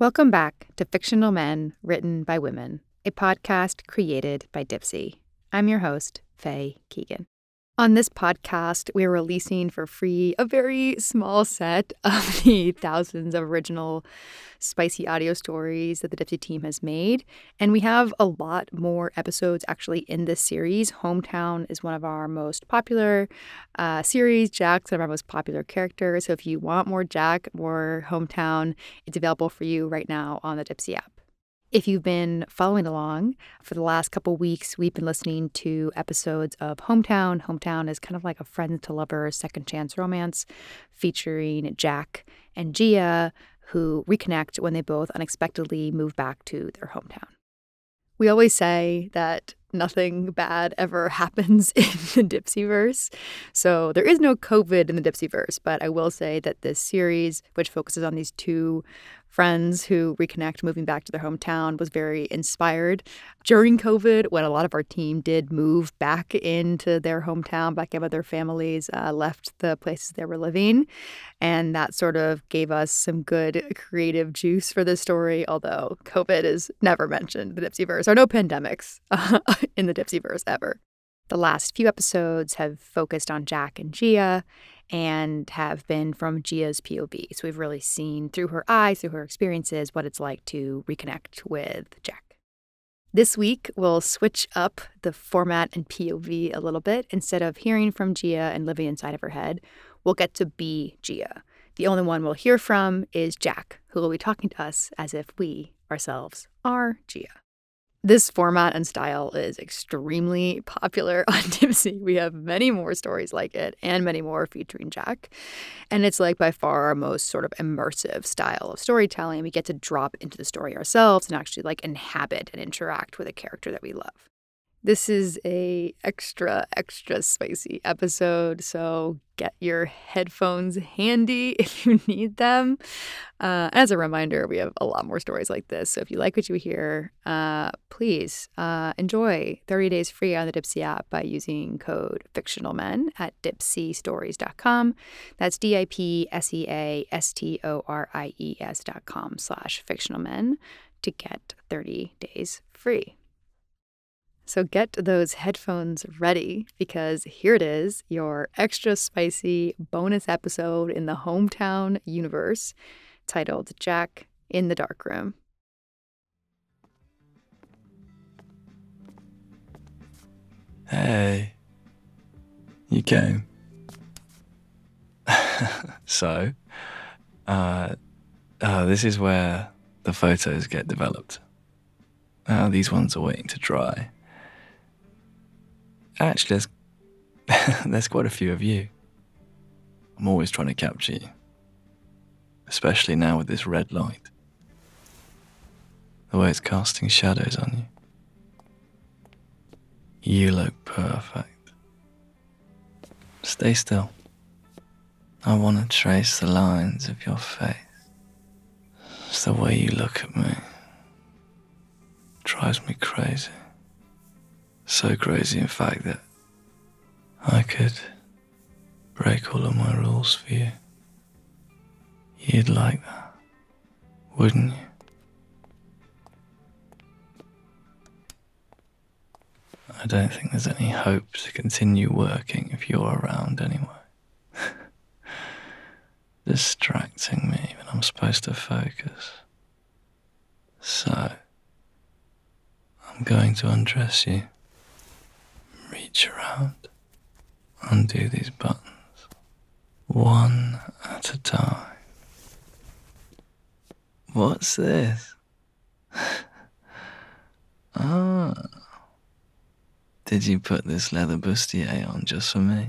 Welcome back to Fictional Men Written by Women, a podcast created by Dipsea. I'm your host, Faye Keegan. On this podcast, we're releasing for free a very small set of the thousands of original spicy audio stories that the Dipsea team has made. And we have a lot more episodes actually in this series. Hometown is one of our most popular series. Jack's one of our most popular characters. So if you want more Jack, more Hometown, it's available for you right now on the Dipsea app. If you've been following along, for the last couple weeks, we've been listening to episodes of Hometown. Hometown is kind of like a friends to lovers second chance romance featuring Jack and Gia, who reconnect when they both unexpectedly move back to their hometown. We always say that nothing bad ever happens in the Dipsea-verse. So there is no COVID in the Dipsea-verse, but I will say that this series, which focuses on these two friends who reconnect moving back to their hometown, was very inspired during COVID when a lot of our team did move back into their hometown, back in with their families, left the places they were living. And that sort of gave us some good creative juice for this story, although COVID is never mentioned in the Dipsea-verse, or no pandemics in the Dipsea-verse ever. The last few episodes have focused on Jack and Gia and have been from Gia's POV. So we've really seen through her eyes, through her experiences, what it's like to reconnect with Jack. This week, we'll switch up the format and POV a little bit. Instead of hearing from Gia and living inside of her head, we'll get to be Gia. The only one we'll hear from is Jack, who will be talking to us as if we ourselves are Gia. This format and style is extremely popular on Dipsea. We have many more stories like it and many more featuring Jack. And it's like by far our most sort of immersive style of storytelling. We get to drop into the story ourselves and actually like inhabit and interact with a character that we love. This is a extra spicy episode, so get your headphones handy if you need them. As a reminder, we have a lot more stories like this, so if you like what you hear, please enjoy 30 days free on the Dipsea app by using code FictionalMen at dipseastories.com. That's DIPSEASTORIES.com/fictionalmen to get 30 days free. So get those headphones ready because here it is, your extra spicy bonus episode in the Hometown universe titled Jack in the Darkroom. Hey, you came. So, this is where the photos get developed. These ones are waiting to dry. Actually, there's quite a few of you. I'm always trying to capture you. Especially now with this red light. The way it's casting shadows on you. You look perfect. Stay still. I want to trace the lines of your face. It's the way you look at me. It drives me crazy. So crazy, in fact, that I could break all of my rules for you. You'd like that, wouldn't you? I don't think there's any hope to continue working if you're around anyway. Distracting me when I'm supposed to focus. So, I'm going to undress you. Reach around, undo these buttons, one at a time. What's this? Did you put this leather bustier on just for me?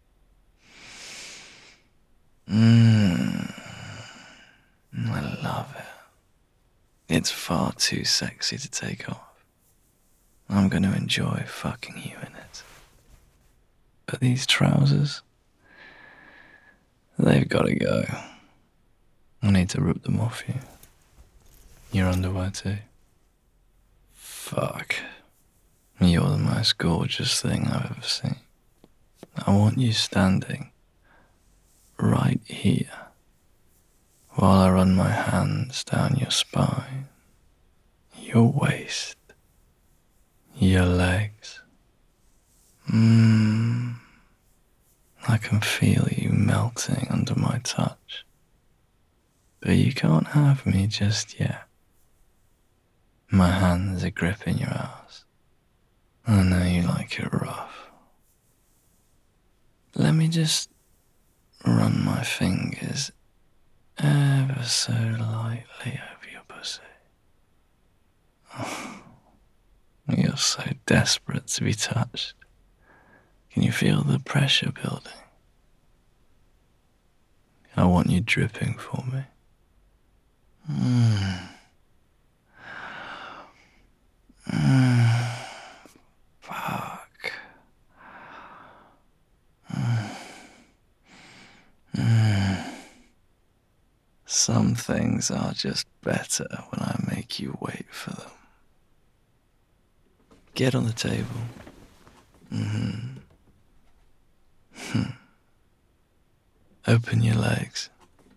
I love it. It's far too sexy to take off. I'm going to enjoy fucking you in it. But these trousers, they've got to go. I need to rip them off you. Your underwear too. Fuck. You're the most gorgeous thing I've ever seen. I want you standing right here while I run my hands down your spine, your waist, your legs. I can feel you melting under my touch. But you can't have me just yet. My hands are gripping your ass. I know you like it rough. Let me just run my fingers ever so lightly over your pussy. Oh, you're so desperate to be touched. Can you feel the pressure building? I want you dripping for me. Fuck. Some things are just better when I make you wait for them. Get on the table. Open your legs.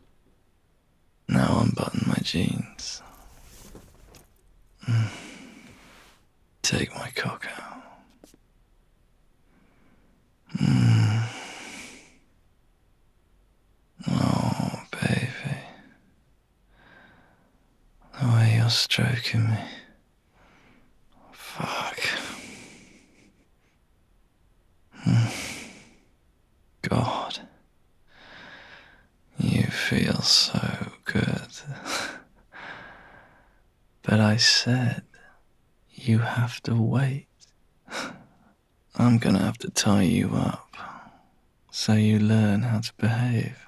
Now unbutton my jeans. Take my cock out. Oh, baby. The way you're stroking me. Fuck. God. You feel so good. But I said, you have to wait. I'm gonna have to tie you up, so you learn how to behave.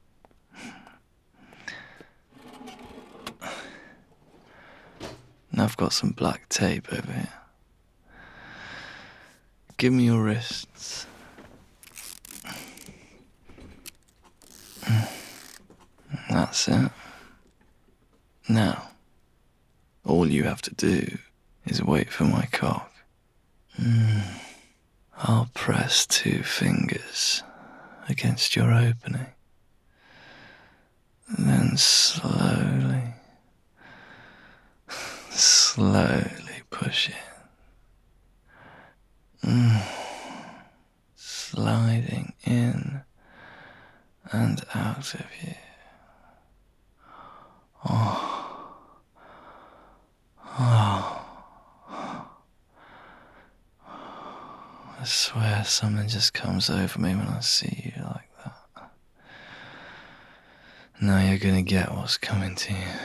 Now I've got some black tape over here. Give me your wrists. That's it. Now, all you have to do is wait for my cock. I'll press 2 fingers against your opening. Then slowly push in. Sliding in and out of you. I swear something just comes over me when I see you like that. Now you're gonna get what's coming to you.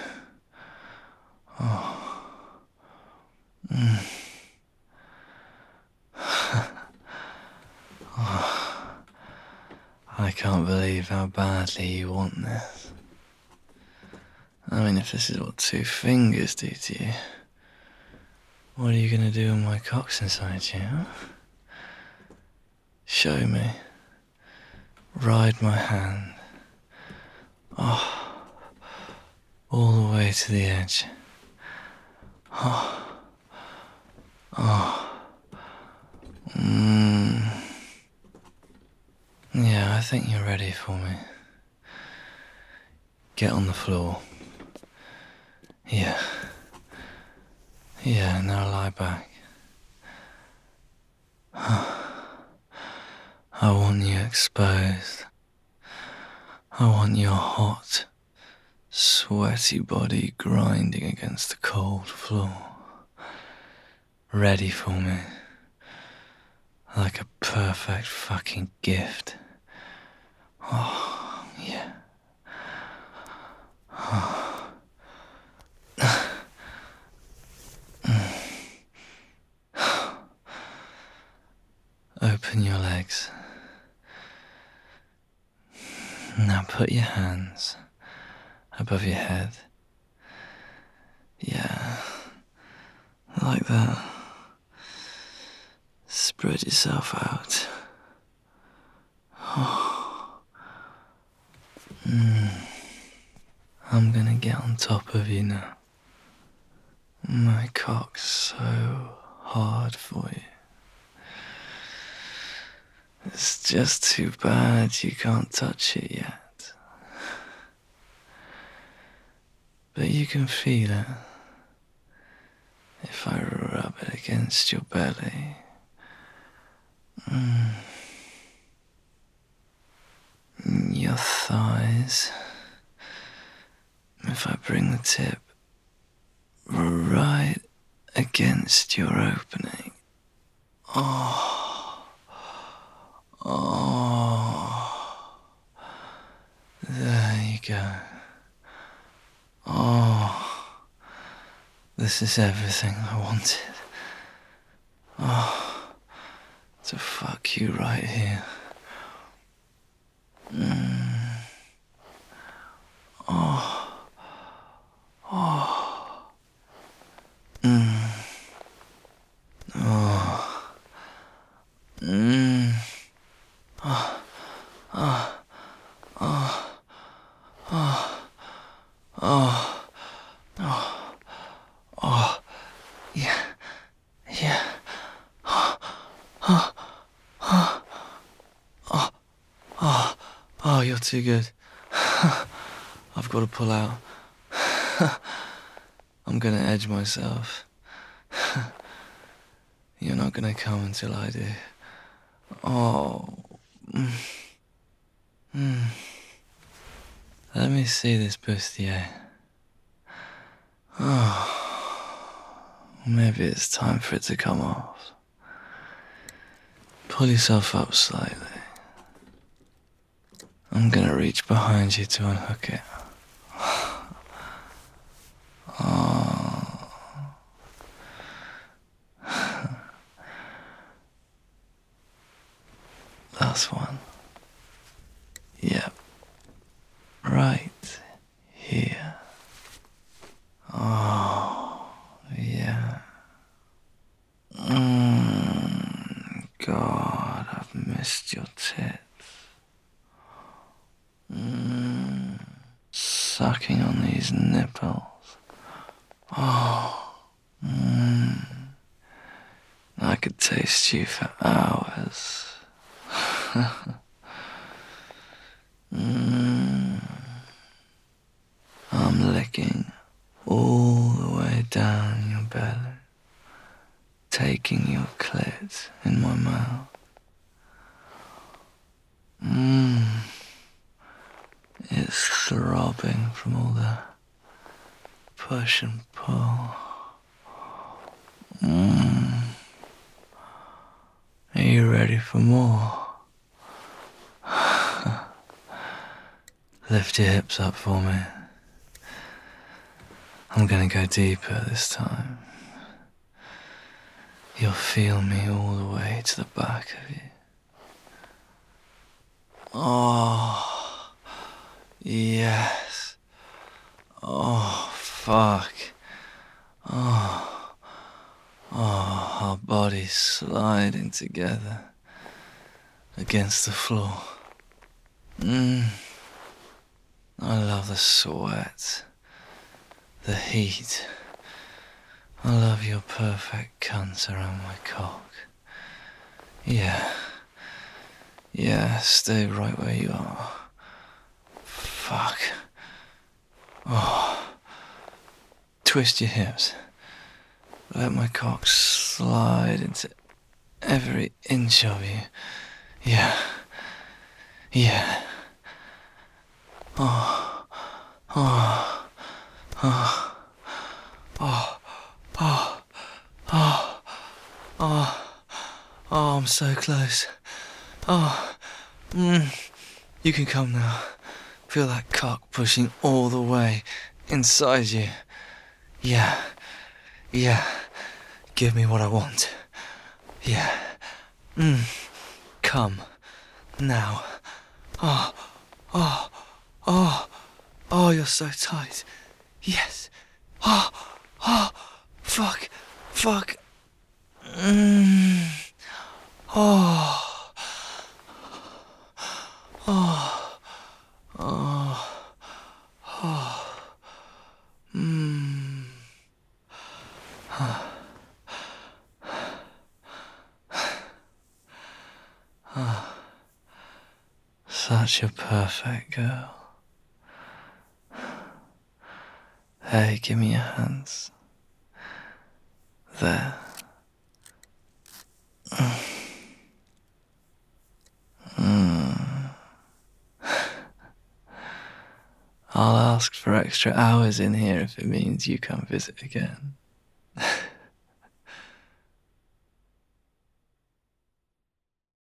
I can't believe how badly you want this. I mean, if this is what 2 fingers do to you, what are you gonna do when my cock's inside you, huh? Show me. Ride my hand. All the way to the edge. Yeah, I think you're ready for me. Get on the floor. Yeah, now lie back. I want you exposed. I want your hot, sweaty body grinding against the cold floor. Ready for me. Like a perfect fucking gift. Oh, yeah. Open your legs. Now put your hands above your head. Yeah, like that. Spread yourself out. I'm gonna get on top of you now. My cock's so hard for you. It's just too bad you can't touch it yet. but you can feel it if I rub it against your belly. Your thighs. If I bring the tip right against your opening. Oh. There you go. Oh. This is everything I wanted. Oh. To fuck you right here. Oh, you're too good. I've got to pull out. I'm gonna edge myself. You're not gonna come until I do. Oh. Let me see this bustier. Oh. Maybe it's time for it to come off. Pull yourself up slightly. I'm gonna reach behind you to unhook it. Last one. Yep. Right here. Oh, yeah. God, I've missed your tits. Sucking on these nipples. Oh. I could taste you for hours. I'm licking all the way down your belly, taking your clit in my mouth. It's throbbing from all the push and pull. Are you ready for more? Lift your hips up for me. I'm gonna go deeper this time. You'll feel me all the way to the back of you. Oh, yes. Oh, fuck. Oh, our bodies sliding together against the floor. I love the sweat, the heat. I love your perfect cunt around my cock. Yeah, stay right where you are. Fuck. Oh, twist your hips. Let my cock slide into every inch of you. Yeah. Oh, I'm so close. You can come now. Feel that cock pushing all the way inside you. Yeah. Give me what I want. Yeah. Come. Now. Oh, you're so tight. Yes. Fuck. Such a perfect girl. Hey, give me your hands. There. I'll ask for extra hours in here if it means you come visit again.